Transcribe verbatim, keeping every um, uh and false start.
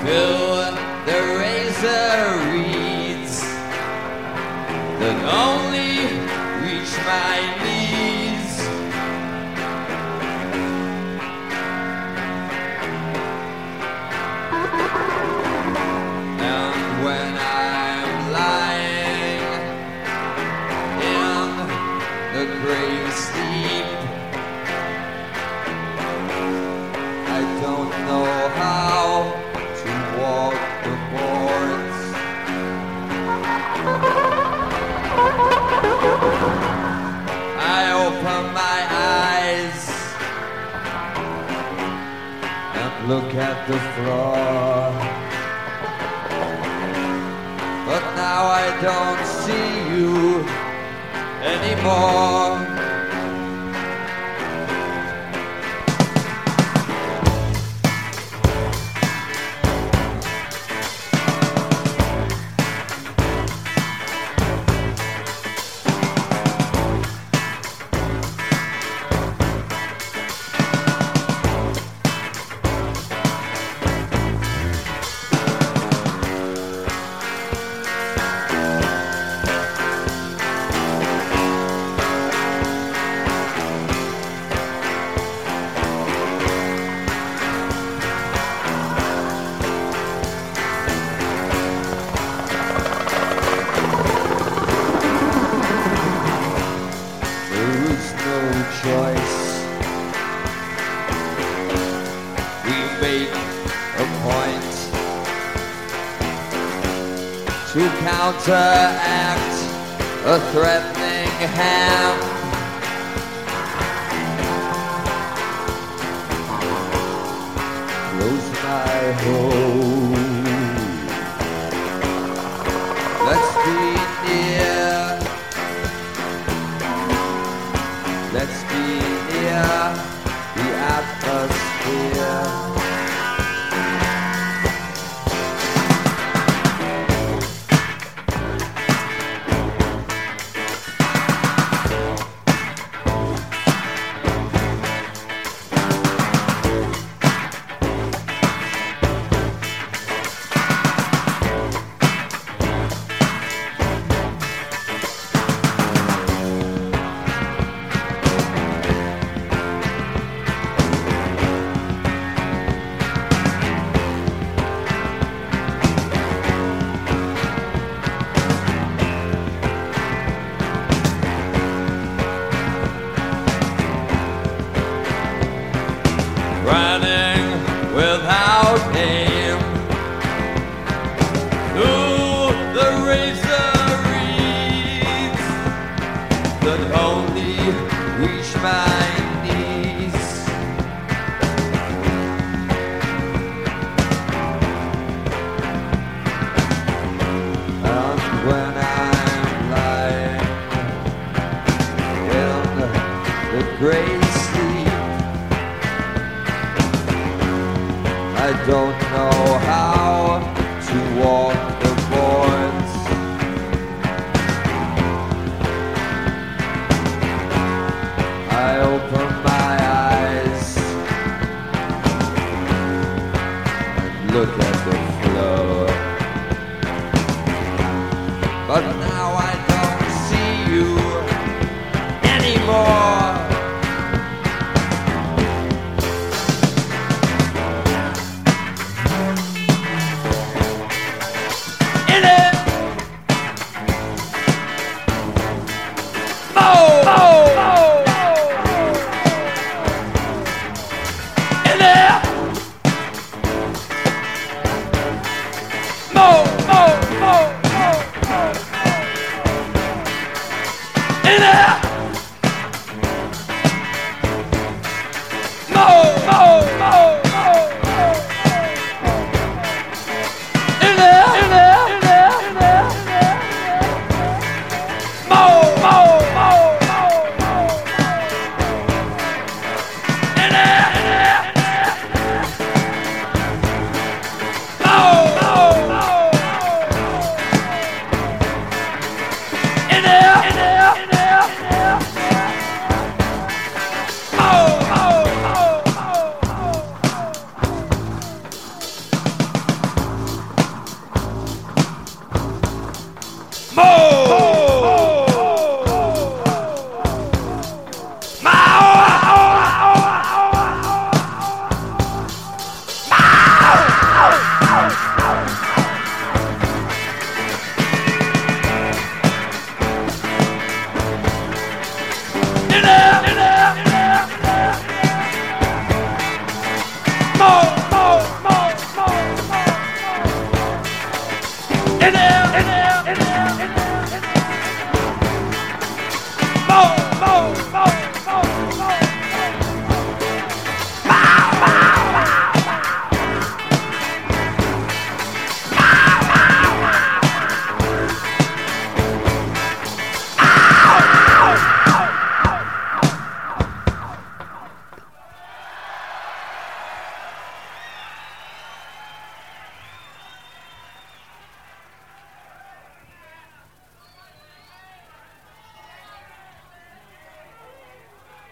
till the razor reeds that only reach my knees. And when I'm lying in the grave sleep, I don't know how to walk the boards. I open my eyes and look at the floor, but now I don't see you anymore. Choice. We make a point to counteract a threatening hand. Close my home. Let's be near. Let's be near the atmosphere. Running without aim through the razor reeds that only reach my knees. And when I'm lying in the great sleep, I don't know how to walk the boards. I open my eyes and look at the floor, but